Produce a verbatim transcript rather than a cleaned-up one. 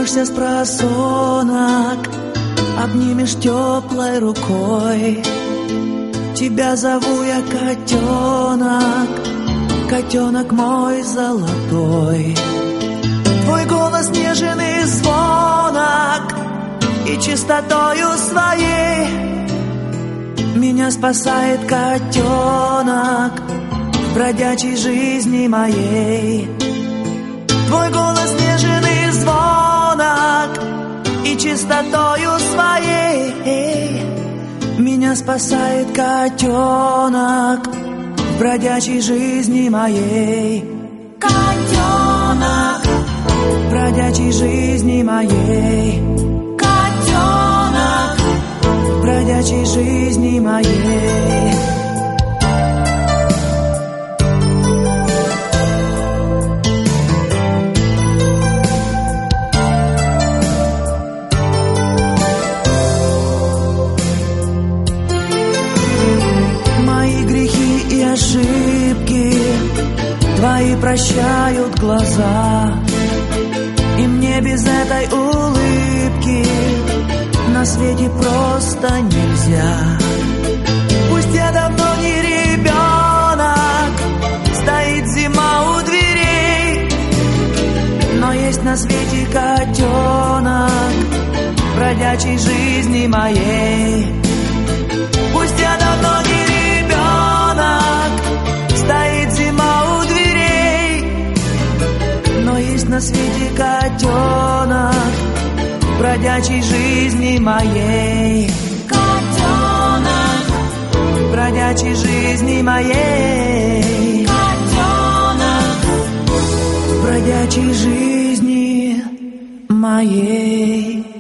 Проснешься с просонок, обнимешь теплой рукой. Тебя зову я котенок, котенок мой золотой. Твой голос нежен и звонок, и чистотою своей меня спасает котенок в бродячей жизни моей. Твой голос нежен и звонок, и чистотою своей меня спасает котенок в бродячей жизни моей. Котенок в бродячей жизни моей. Котенок в бродячей жизни моей. Ошибки твои прощают глаза, и мне без этой улыбки на свете просто нельзя. Пусть я давно не ребенок, стоит зима у дверей, но есть на свете котенок в бродячей жизни моей. Пусть я давно не стоит зима у дверей, но есть на свете котенок в бродячей жизни моей. Котенок в бродячей жизни моей. Котенок в бродячей жизни моей.